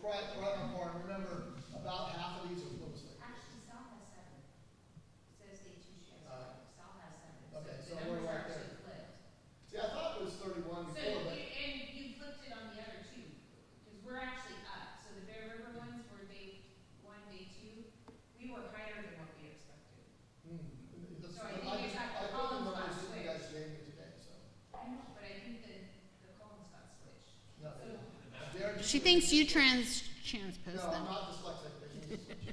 right on par. Remember, about half of these are full slate. Actually, South has 7. It says day 2 she has 5. South has 7. Okay, so the we're numbers are right there. actually flipped. See, I thought it was 31 So, before, but and you flipped it on the other 2, because we're actually up. So the Bear River ones were day 1, day 2. We were higher than what we expected. that's, So I think it's I like the put the columns got numbers that you guys switched. gave me today, so. I know, but I think the columns got switched. No, So, She thinks you transpose no, them. I'm not dyslexic. They need to switch.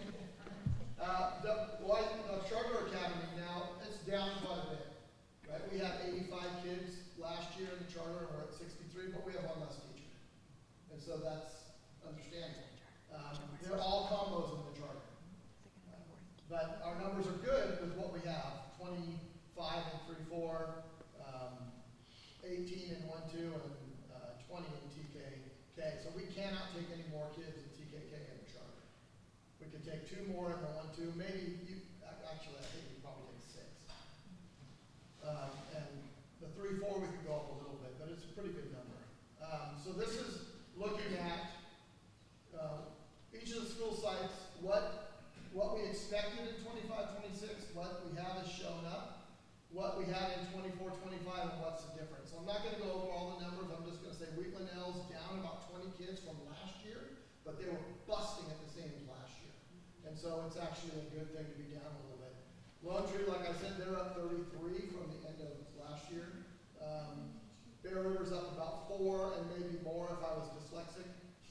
The Charter Academy now, it's down quite a bit, right? We had 85 kids last year in the charter, and we're at 63, but we have one less teacher. And so that's understandable. They're all combos in the charter. But our numbers are good with what we have, 25 in 3-4, 18 in 1-2, and 20 in TKK. So we cannot take any more kids in TKK in the charter. We could take 2 more in the 1-2, maybe actually I think we'd probably take 6. And the 3-4 we could go up a little bit, but it's a pretty good number. So this is looking at each of the school sites, what we expected in 25-26, what we have is shown up, what we had in 24-25, and what's the difference. So I'm not going to go over all the numbers. I'm just going to say Wheatland L's down about 20 kids from last year, but they were busting at the same as last year. And so it's actually a good thing to be down a little bit. Lone Tree, like I said, they're up 33 from the end of last year. Bear River's up about 4 and maybe more if I was dyslexic.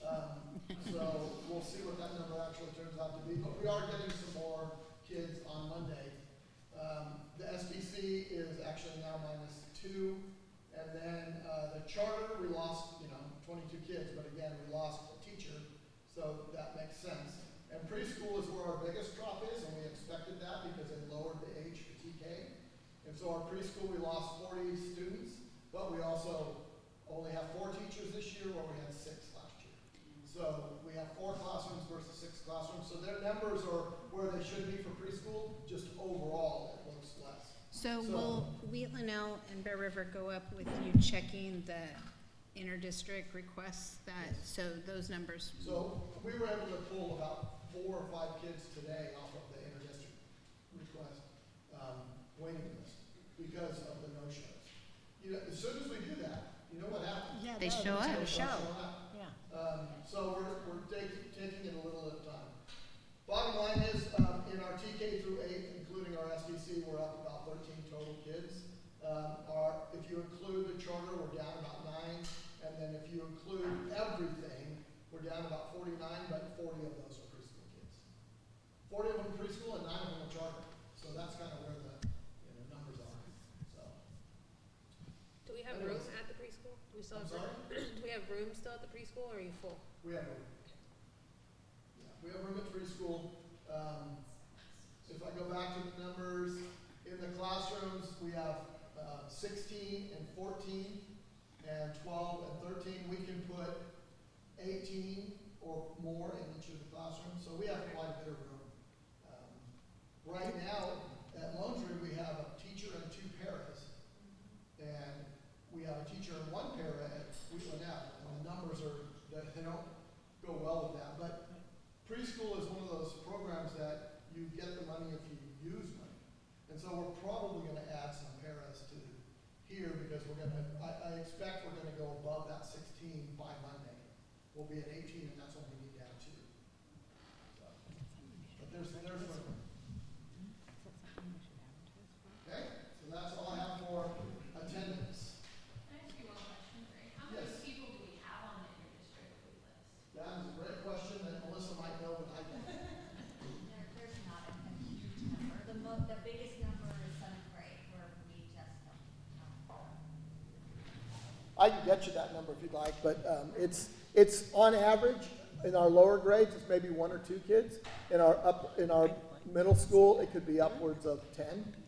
So we'll see what that number actually turns out to be. But we are getting some more kids on Monday. The SBC is actually now -2. And then the charter, we lost, 22 kids. But again, we lost a teacher. So that makes sense. And preschool is where our biggest drop is. And we expected that because they lowered the age for TK. And so our preschool, we lost 40 students. But we also only have 4 teachers this year where we had 6 last year. So we have 4 classrooms versus 6 classrooms. So their numbers are where they should be for preschool. Just overall, it looks less. So will Wheatland L and Bear River go up with you checking the inter-district requests so those numbers? So we were able to pull about 4 or 5 kids today off of the inter-district request waiting list because of the no-shows. As soon as we do that, you know what happens? Yeah, they show up. They show up. Yeah. So we're taking it a little at a time. Bottom line is, in our TK through 8, including our SDC, we're up about 13 total kids. If you include the charter, we're down about 9. And then if you include everything, we're down about 49, but 40 of those are preschool kids. 40 of them preschool and 9 of them are charter. So that's kind of where the numbers are. So. Do we have room at the preschool? Do we still have room? Do we have room still at the preschool, or are you full? We have room. Yeah, we have room at preschool. If I go back to the numbers, in the classrooms, we have 16 and 14 and 12 and 13. We can put 18 or more in each of the classrooms, so we have quite a bit of room. Right now, at Lone Tree, we have a teacher and 2 paras, and we have a teacher and 1 para at Wheatland L. And the numbers they don't go well with that. But preschool is one of those programs that you get the money if you use money. And so we're probably going to add some paras to here because I expect we're going to go above that 16 by Monday. We'll be at 18, and that's what we need down to. So, but there's room. Okay, so that's all I have for attendance. Can I ask you one question, Ray? How many people do we have on the inter-district wait list? That is a great question that Melissa might know, but I don't. There's not a huge number. The biggest number is 7th grade, where we just don't know. I can get you that number if you'd like, but it's on average in our lower grades it's maybe 1 or 2 kids. In our middle school it could be upwards of 10.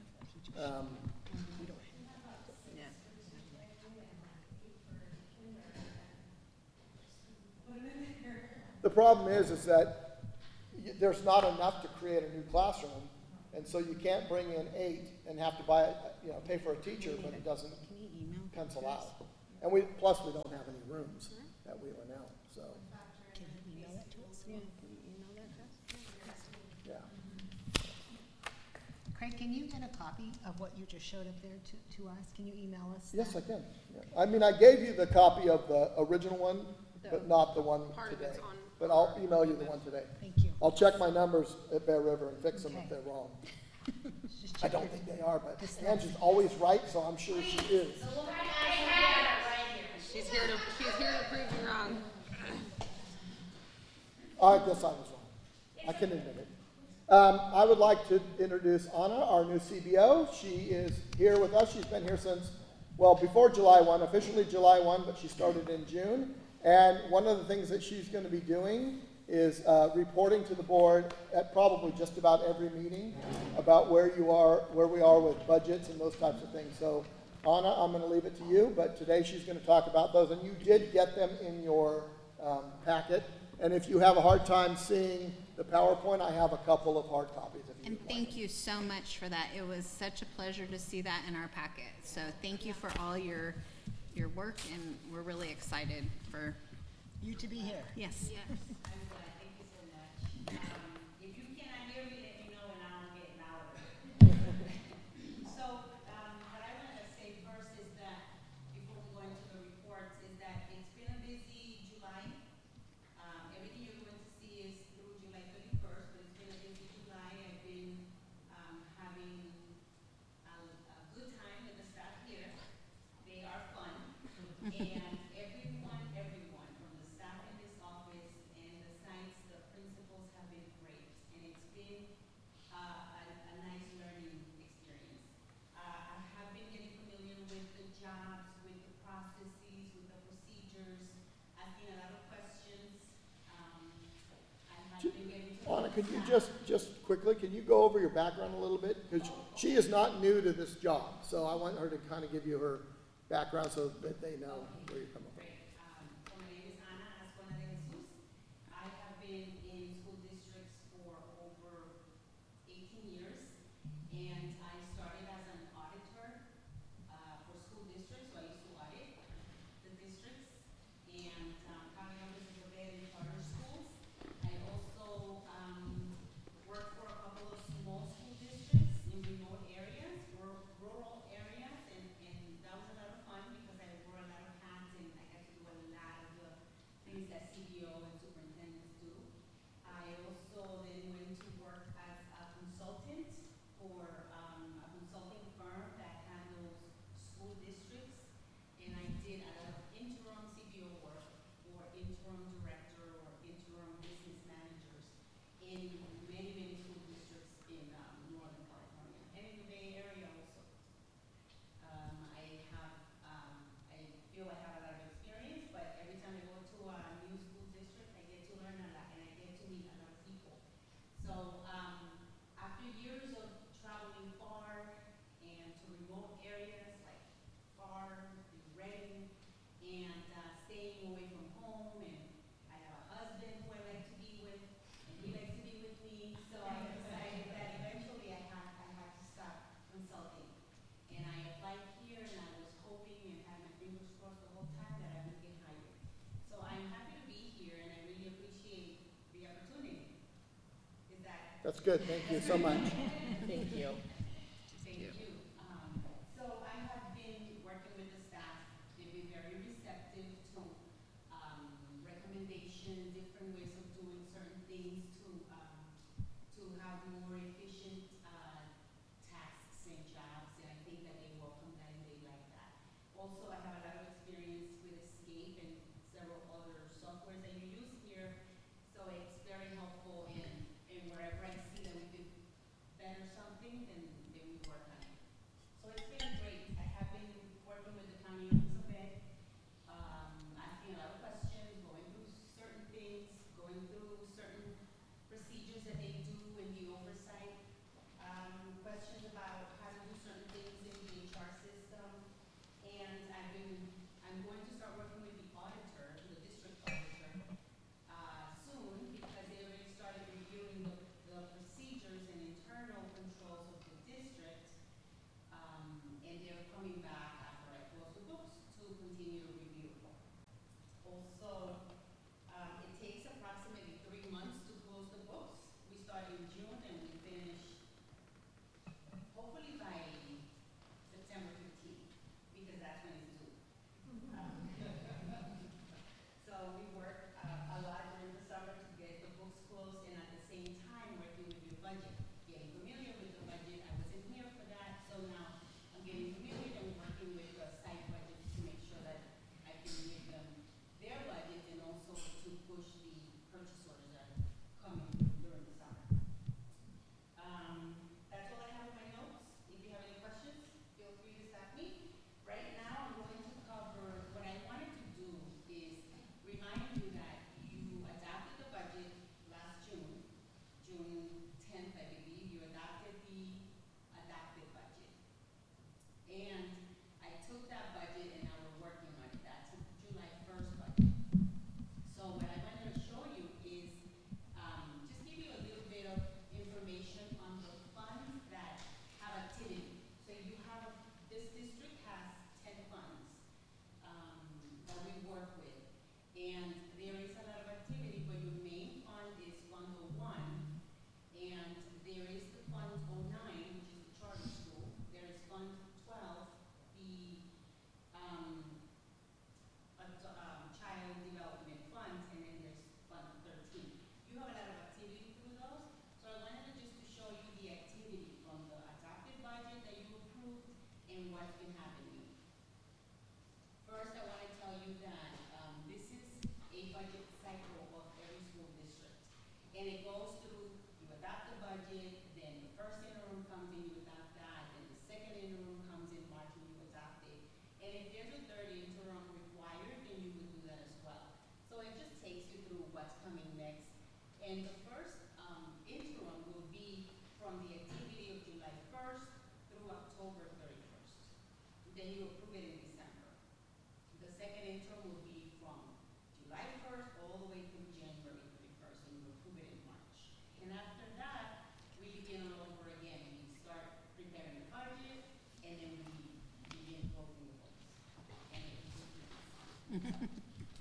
The problem is that there's not enough to create a new classroom, and so you can't bring in 8 and have to pay for a teacher, but it doesn't pencil out. And plus we don't have any rooms at Wheatland L. So Yeah, can you email that to us? Yeah. Craig, can you get a copy of what you just showed up there to us? Can you email us? Yes, I that? can. Yeah. I mean, I gave you the copy of the original one, but not the one Part of today. it's on. But I'll email you the one today. Thank you. I'll check my numbers at Bear River and fix them if Okay. they're wrong. Just I check don't your- think they are, but Dyslexia. Angie's always right, so I'm sure she is. So we'll have actual data right here. She's here to prove you wrong. I guess I was wrong. I can admit it. I would like to introduce Anna, our new CBO. She is here with us. She's been here since, well, before July 1, officially July 1, but she started in June. And one of the things that she's going to be doing is reporting to the board at probably just about every meeting about where we are with budgets and those types of things. So, Anna, I'm going to leave it to you, but today she's going to talk about those. And you did get them in your packet. And if you have a hard time seeing the PowerPoint, I have a couple of hard copies. If you And would like. thank you so much for that. It was such a pleasure to see that in our packet. So thank you for all your work, and we're really excited for, You to be here. yes. Yes. I'm glad, thank you so much. If you cannot hear me, let me know and I'll get louder. So, what I wanted to say first is that, before we go into the reports, is that it's been a busy July. Everything you're going to see is through July 31st, but it's been a busy July. I've been, having a good time with the staff here. They are fun. And everyone, from the staff in this office and the sites, the principals have been great. And it's been a nice learning experience. I have been getting familiar with the jobs, with the processes, with the procedures, asking a lot of questions. I have been getting to Anna, know could the you staff. just quickly, can you go over your background a little bit? Because she is not new to this job, so I want her to kind of give you her background so that they know where you're coming from. Great. So my name is Ana Ascona de Jesus. I have been in school districts for over 18 years, and I started as an auditor for school districts, so I used to audit the districts, and county offices of ed and charter schools. I also worked for a couple of small school districts in remote areas, rural areas, and that was a lot of fun because I wore a lot of hats and I got to do a lot of the things that CBO and superintendents do. I also then went to work as a consultant for a consulting firm that handles school districts, and I did a lot of interim CBO work for interim director or interim business managers in many school districts in Northern California and in the Bay Area also. I feel I have a lot of experience, but every time I go to a new school district, I get to learn a lot and I get to meet a lot of people. So, after years of traveling far and to remote areas like far and Redding and staying away from home, and I have a husband who I like to be with and he likes to be with me, so I decided that eventually I had to start consulting. And I applied here and I was hoping and had my fingers crossed the whole time that I would get hired. So I'm happy to be here and I really appreciate the opportunity. Is that? That's good, thank you so much. Thank you. Thank you. So I have been working with the staff. They've been very receptive to recommendations, different ways of doing certain things to have more efficient tasks and jobs, and I think that they welcome that and they like that. Also, I have a lot of experience with Escape and several other softwares that you use here, so it's very helpful in wherever I see that we could better something, then we work on it. So it's been great. I have been working with the county office of ed, asking a lot of questions, going through certain things, going through certain procedures that they do in the oversight, questions about how to do certain things in the HR system. And I'm going to start working with the auditor, the district auditor, soon, because they already started reviewing the procedures and internal controls of the district. June and we finish hopefully by September 15th, because that's when it's due. So we work a lot during the summer to get the books closed and at the same time working with your budget, getting familiar with the budget. I wasn't here for that, so now I'm getting familiar and working with the site budgets to make sure that I can give them their budget and also to push the purchase orders that are coming during the summer. That's all I have in my notes. If you have any questions, feel free to stop me. Right now, I'm going to cover, what I wanted to do is remind you that you adopted the budget last June, June 10th, I believe. You adopted the adopted budget. And I took that budget and now we're working on it. That's the July 1st budget. So what I wanted to show you is just give you a little bit of information on the funds that have activity. So you have, this district has 10 funds that we work with. And there is a lot of activity, but your main fund is Fund 01. And there is the Fund 09, which is the charter school. There is Fund 12, the child development fund, and then there's Fund 13. You have a lot of activity through those, so I wanted to just to show you the activity from the adopted budget that you approved and what's been happening. First, I want to tell you that this is a budget cycle of every school district, and it goes through, you adopt the budget, then the first interim comes in, you adopt that, then the second interim comes in March and you adopt it. And if there's a third interim required, then you would do that as well. So it just takes you through what's coming next. And the first interim will be from the activity of July 1st through October 31st. Then you approve it in December. The second interim will be from July 1st all the way through January 31st, and you approve it in March. And after that, we begin all over again. We start preparing the budget, and then we begin closing the books. And it repeats.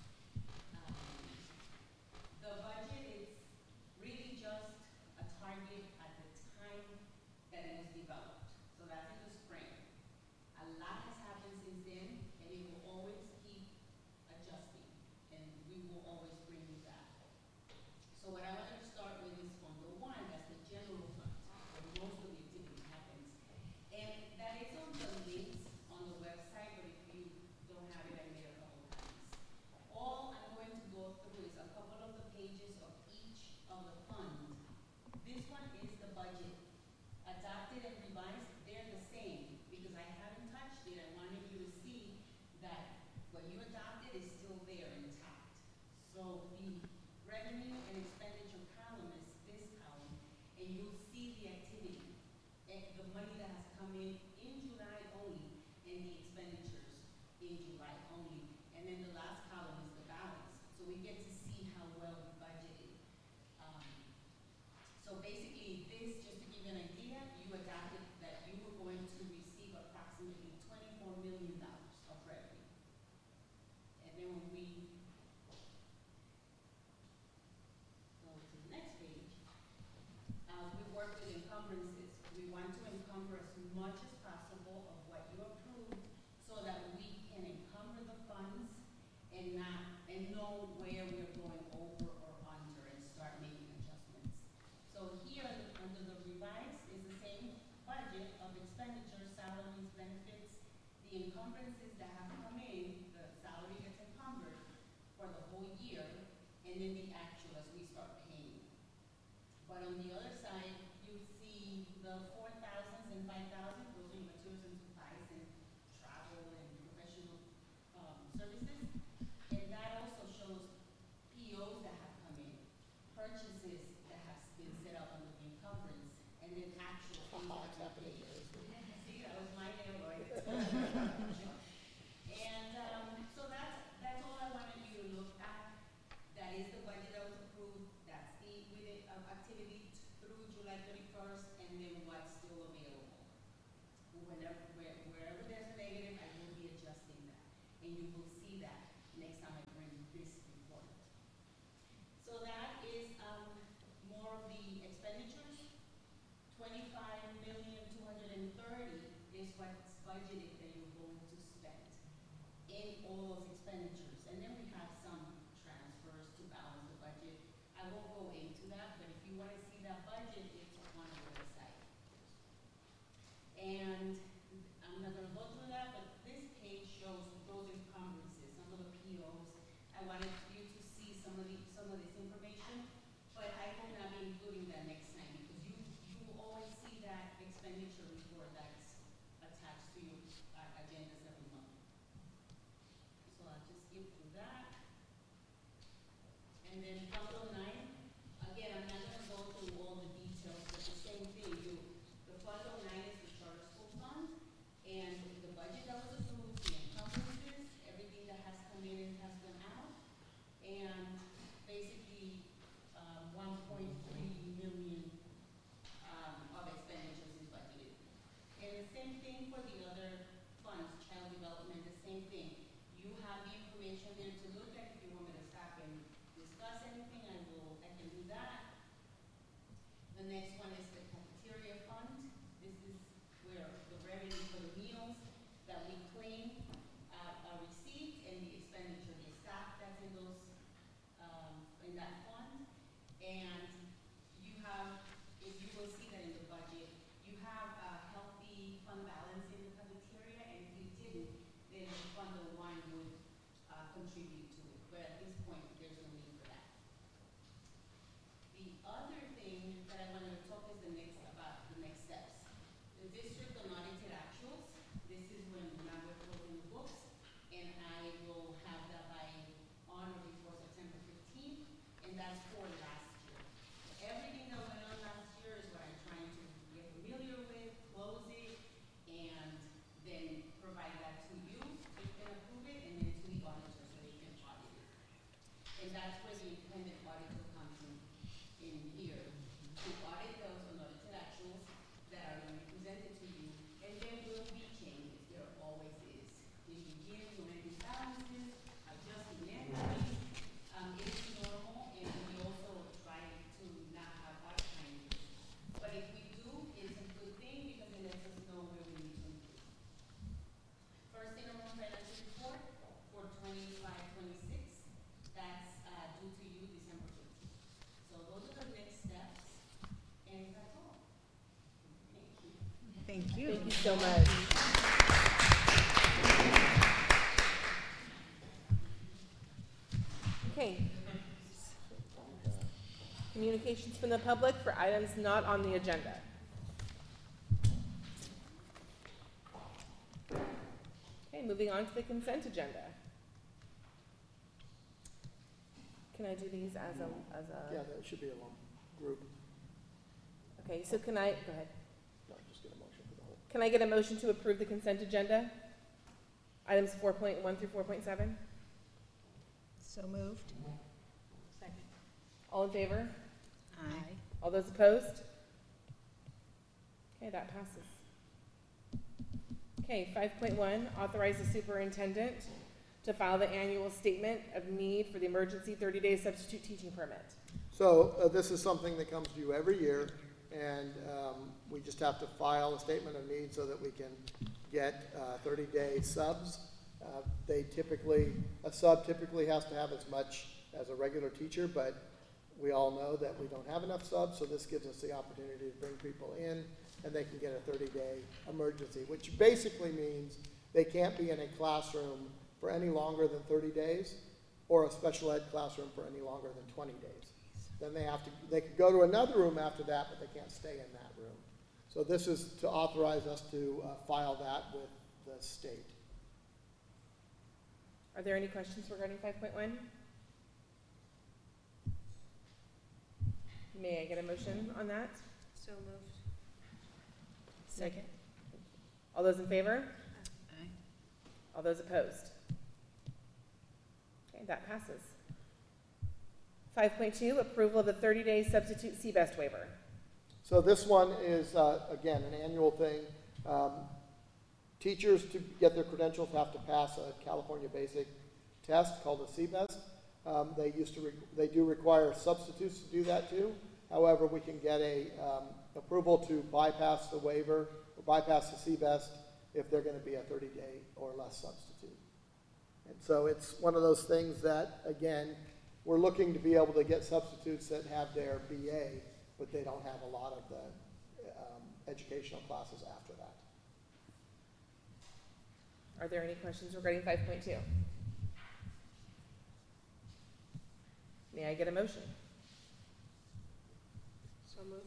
The budget is really just a target at the time that it was developed. So that's in the spring. A lot has happened since then, and it will always keep adjusting, and we will always bring you that. So what I wanted to start with is Fund 01, that's the general fund, where most of the activity happens. And that is on the links on the website, but if you don't have it, I made a couple copies. All I'm going to go through is a couple of the pages of each of the funds. This one is the budget. Adopted and revised, they're the same, because I haven't touched it. I wanted you to see that what you adopted is still there intact. So the revenue and expenditure column is this column, and you'll see the activity, and the money that has come in July only, and the expenditures in July only. And then the last column is the balance. So we get to see how well we budgeted. So basically this, just to give you an idea, you adopted that you were going to receive approximately $24 million of revenue. And then when we go to the next page, we work with encumbrances. We want to encumber as much as possible of what you approved so that we can encumber the funds and know where we're going over or under and start making adjustments. So here under the revised is the same budget of expenditure, salaries, benefits, the encumbrances that have come in, the salary gets encumbered for the whole year, and then the actual as we start paying. But on the other side, you see the 4,000s and 5,000, those are your materials and supplies and travel and professional services. And that also shows POs that have come in, purchases that have been set up under the encumbrance, and then actual things that have been paid. See, that was my name, Lloyd. And so that's all I wanted you to look at. That is the budget that was approved. That's the activity through July 31st, and then what's still available. Wherever there's a negative, I will be adjusting that, and you will see that next time I bring this report. So that is more of the expenditures. what's budgeted that you're going to spend in all those expenditures. And then we have some transfers to balance the budget. I won't go into that, but if you wanna see that budget, it's on the website. And I'm not gonna go through that, but this page shows those encumbrances, some of the POs. I wanted you to see some of this information, but I will not be including that next time, because you will always see that expenditure report that's attached to your agendas every month. So I'll just skip through that. And then Fund 09, again, I'm not gonna go through all the details, but the same thing, the Fund 09 is the charter school fund, and the budget that was approved, the encumbrances, everything that has come in and has gone out, and basically, 1.3 million, of expenditures is budgeted. And the same thing for the other funds, child development, the same thing. You have the information there to look at. If you want me to stop and discuss anything, I can do that. The next one is the cafeteria fund. This is where the revenue for the meals that we claim are received, and the expenditure, the staff that's in those, in that fund. And you have, if you will see that in the budget, you have a healthy fund balance in the cafeteria, and if you didn't, then Fund 01 would contribute to it. But at this point, there's no need for that. The other thing that I wanted to talk is about the next steps. The district unaudited actuals. This is when now we're closing the books, and I will have that on or before September 15th, and that's for last year. Everything that went on last year is what I'm trying to get familiar with, close it, and then provide that to you, so you can approve it, and then to the auditor, so they can audit it. And that's where the independent auditor comes in here, to audit those unaudited actuals that are going to be presented to you, and there will be changes, there always is. In the beginning, when we balances, adjusting entries, it is normal, and we also try to not have our changes. But if we do, it's a good thing, because it lets us know where we need to improve. First interim financial report for 25-26, that's due to you December 15th. So those are the next steps, and that's all. Thank you. Thank you. Thank you so much. Okay. Communications from the public for items not on the agenda. Okay, moving on to the consent agenda. Can I do these as a? Yeah, that should be a long group. Okay, so can I, go ahead. No, just get a motion for the whole. Can I get a motion to approve the consent agenda? Items 4.1 through 4.7? So moved. Second. All in favor? Aye. All those opposed? Okay, that passes. Okay, 5.1, authorize the superintendent to file the annual statement of need for the emergency 30-day substitute teaching permit. So this is something that comes to you every year, and we just have to file a statement of need so that we can get 30-day subs. A sub typically has to have as much as a regular teacher, but we all know that we don't have enough subs, so this gives us the opportunity to bring people in, and they can get a 30-day emergency, which basically means they can't be in a classroom for any longer than 30 days, or a special ed classroom for any longer than 20 days. Then they could go to another room after that, but they can't stay in that room. So this is to authorize us to file that with the state. Are there any questions regarding 5.1? May I get a motion on that? So moved. Second. All those in favor? Aye. All those opposed? Okay, that passes. 5.2, approval of the 30-day substitute CBEST waiver. So this one is, again, an annual thing. Teachers, to get their credentials, have to pass a California basic test called a CBEST. They do require substitutes to do that too. However, we can get a approval to bypass the waiver or bypass the CBEST if they're going to be a 30-day or less substitute. And so it's one of those things that, again, we're looking to be able to get substitutes that have their BA, but they don't have a lot of the educational classes after that. Are there any questions regarding 5.2? May I get a motion? So moved.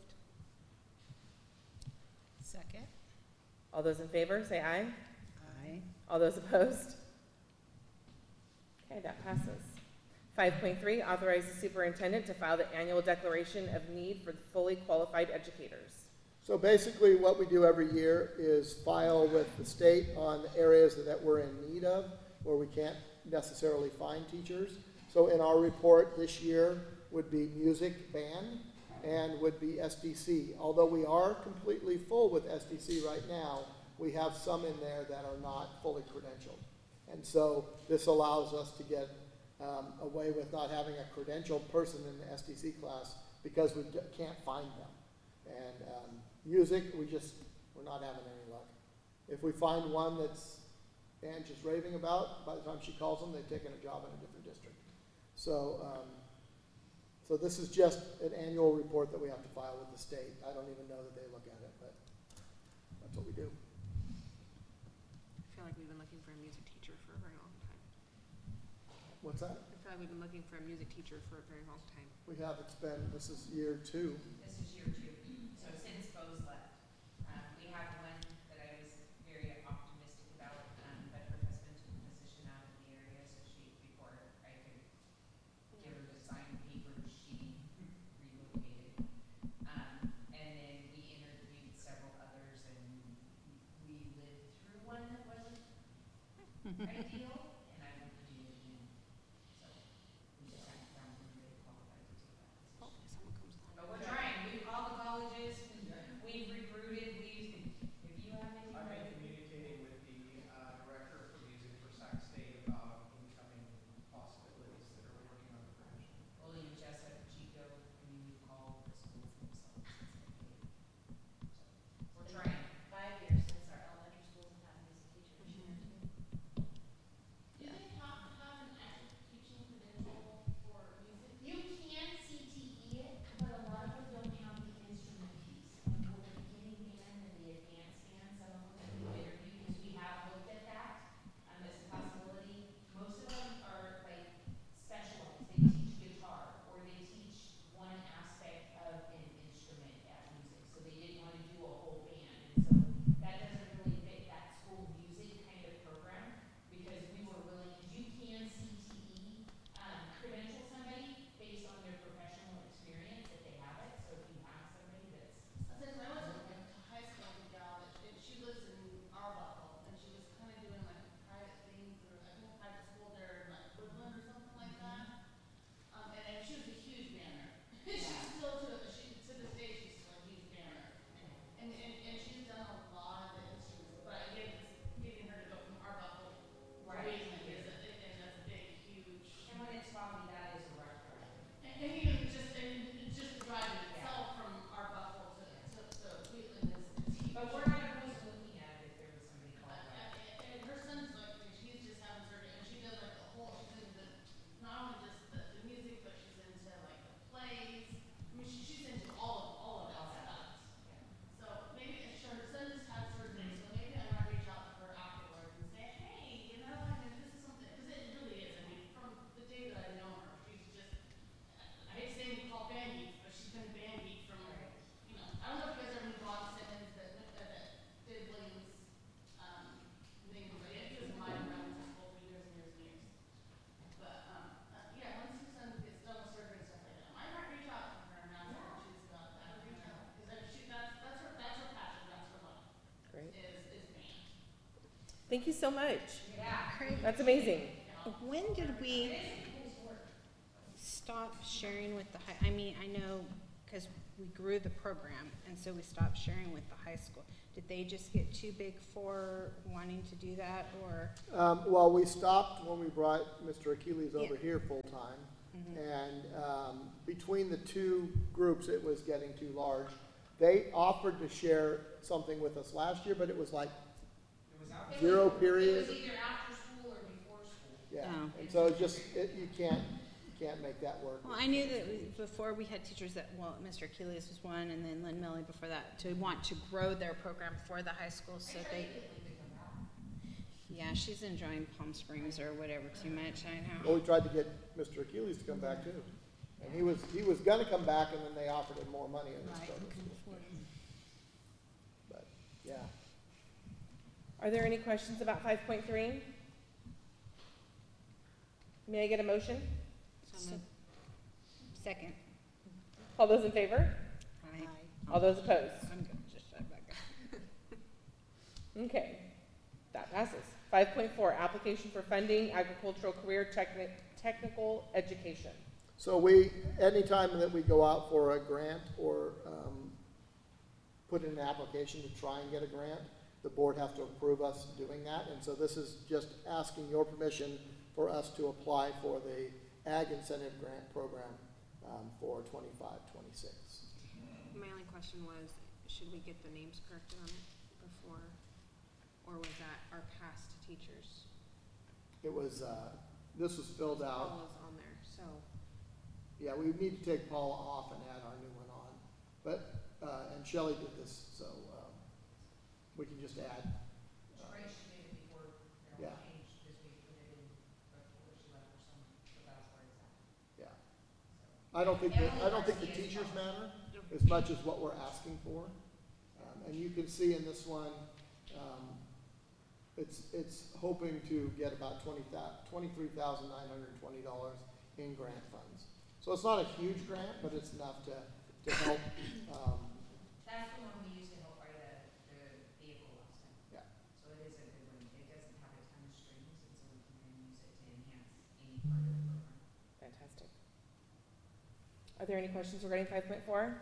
Second. All those in favor, say aye. Aye. All those opposed? Okay, that passes. 5.3, authorize the superintendent to file the annual declaration of need for fully qualified educators. So basically what we do every year is file with the state on the areas that we're in need of, where we can't necessarily find teachers. So in our report this year would be music, band, and would be SDC. Although we are completely full with SDC right now, we have some in there that are not fully credentialed. And so this allows us to get away with not having a credentialed person in the SDC class because we can't find them. And music, we're not having any luck. If we find one that's Anne's just raving about, by the time she calls them, they've taken a job in a different district. So, so this is just an annual report that we have to file with the state. I don't even know that they look at it, but that's what we do. I feel like we've been looking for a music teacher for a very long time. What's that? I feel like we've been looking for a music teacher for a very long time. We have, this is year 2. This is year 2, so since Bo's left. We had one that I was very optimistic about, but her husband took a position out in the area, so before I could give her the signed papers, she relocated. And then we interviewed several others, and we lived through one that wasn't ideal, and I would do it again. So we just haven't found anybody qualified to take that position. Hopefully someone comes along. But we're trying, we've called the colleges, we've recruited, if you have anything. I've been communicating with the director for music for Sac State about incoming possibilities that are working on the provision. Well, you just at Chico, we've called the schools themselves. So, we're trying. 5 years since our elementary schools have had music teachers. Yeah. Do they have to have an active teaching credential for music? You can CTE it, but a lot of them don't have the instrument piece. And for the beginning band and the advanced band, some of them that we interviewed, because we have looked at that, as a possibility. Most of them are like specialized. They teach guitar, or they teach one aspect of an instrument at music. So they didn't want to do a whole band. And so that doesn't really fit that school music kind of program, because we were willing, because you can CTE, credential somebody based on their professional experience if they have it. So if you have somebody that's. Since I was a high school gal, she lives in Arbuckle, and she was kind of doing like a private thing through, I think a private school there in like Woodland or something like that. And she was a huge banner. She's still to this day, she's still a huge banner. And she's done a lot of the instruments, but again, it's getting her to go from Arbuckle to Wayland is a big, huge. And when it's foggy, that is a rough drive. And even just the drive itself from Arbuckle to Wheatland is huge. But we're not opposed to looking at it if there was somebody qualified. And her son's like, she's just having surgery, and she does like the whole, she's into not only just the music, but she's into like the plays. I mean, she's into all of that stuff. So maybe, her son just had surgery, so maybe I might reach out to her afterwards and say, hey, you know, I mean, this is something, because it really is. I mean, from the day that I've known her, she's just, I hate saying we call band geeks, but she's been band geek from, you know, I don't know if you guys ever knew Bob Simmons that did Williams, thing, but he was in my around school for years and years and years. But, yeah, once your son gets done with surgery and stuff like that, I might reach out to her and ask her what she's got that, because that's her passion, that's her life, Great. is band. Thank you so much. Yeah. That's amazing. When did we stop sharing with the high, I mean, I know, because we grew the program, and so we stopped sharing with the high school. Did they just get too big for wanting to do that, or? Well, we stopped when we brought Mr. Achilles over Yeah. here full-time. Mhm. And between the two groups, it was getting too large. They offered to share something with us last year, but it was like It 0 It period. was either after school or before school. Yeah, Oh. and so it's just, you can't make that work. Well, I knew that before we had teachers that, well, Mr. Achilles was one, and then Lynn Millie before that, to want to grow their program for the high school, so they, yeah, she's enjoying Palm Springs or whatever too much, I know. Well, we tried to get Mr. Achilles to come back too. And he was gonna come back, and then they offered him more money in the Right, start who of can school. afford it? But, yeah. Are there any questions about 5.3? May I get a motion? So moved. Second. All those in favor? Aye. All those opposed? I'm gonna just shut back up. Okay, that passes. 5.4, application for funding agricultural career technical education. So anytime that we go out for a grant or put in an application to try and get a grant, the board has to approve us doing that. And so this is just asking your permission for us to apply for the Ag Incentive Grant Program for 25-26. My only question was, should we get the names corrected on it before, or was that our past teachers? It was, this was filled out. All is on there, so. Yeah, we need to take Paula off and add our new one on. But, and Shelley did this, so we can just add. Right, she did it before, Yeah. changed, because we put it in before she left or something, so that's where it's at. Yeah. I don't think the teachers matter as much as what we're asking for. And you can see in this one, it's hoping to get about $23,920 in grant funds. So it's not a huge grant, but it's enough to help. That's the one we used to help buy the vehicle last time. Yeah. So it is a good one. It doesn't have a ton of strings, and so we can then use it to enhance any part of the program. Fantastic. Are there any questions regarding 5.4?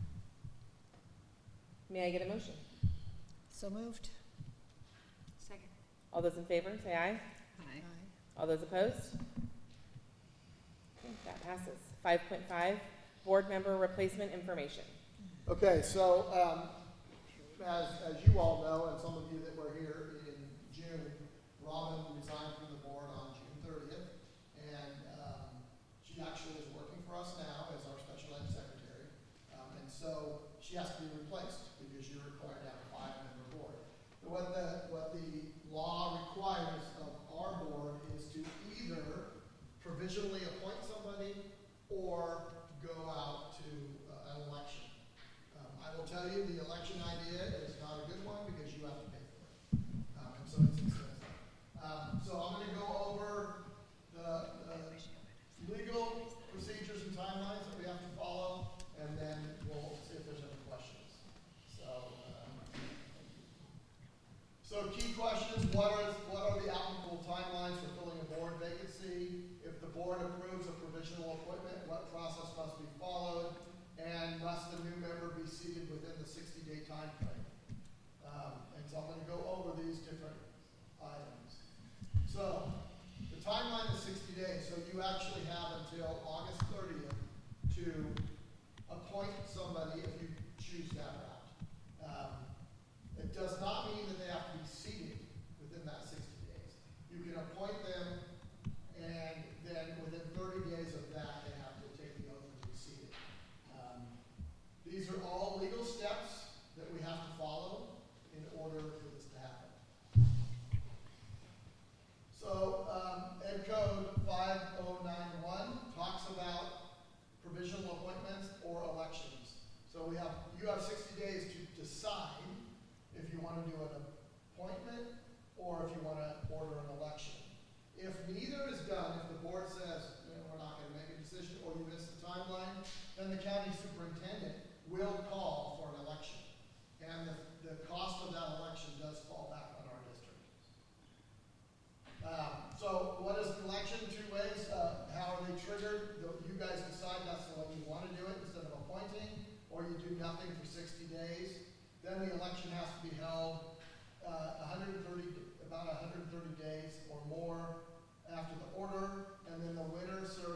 May I get a motion? So moved? Second. All those in favor, say aye. Aye. All those opposed? Okay, that passes. 5.5, board member replacement information. Okay, so as you all know, and some of you that were here in June, Robin resigned from the board on June 30th, and she actually is working for us now as our special ed secretary, and so she has to be replaced because you're required to have a 5-member board. So what the law requires of our board is to either provisionally appoint somebody or go out to an election. I will tell you, the election idea is not a good one because you have to pay for it. And so it's expensive. So I'm going to go over the legal procedures and timelines that we have to follow, and then we'll see if there's any questions. So key questions, what are the applicable timelines for filling a board vacancy? If the board approves a provisional appointment, what process must be followed? And must the new member be seated within the 60-day time frame? And so I'm going to go over these different items. So the timeline is 60 days, so you actually have until August 30th to appoint somebody if you choose that route. It does not mean that they have to be seated within that 60 days. You can appoint them, and then within 30 days of that, they have to take the oath and be seated. These are all legal steps that we have to follow in order for this to happen. So, Ed Code 5091 talks about provisional appointments or elections. So you have 60 days to decide if you want to do an appointment or if you want to order an election. If neither is done, if the board says, we're not going to make a decision or you miss the timeline, then the county superintendent will call for an election. And the cost of that election does fall back on our district. So what is an election? 2 ways. How are they triggered? You guys decide that's the way you want to do it instead of appointing, or you do nothing for 60 days. Then the election has to be held about 130 days or more after the order, and then the winner serves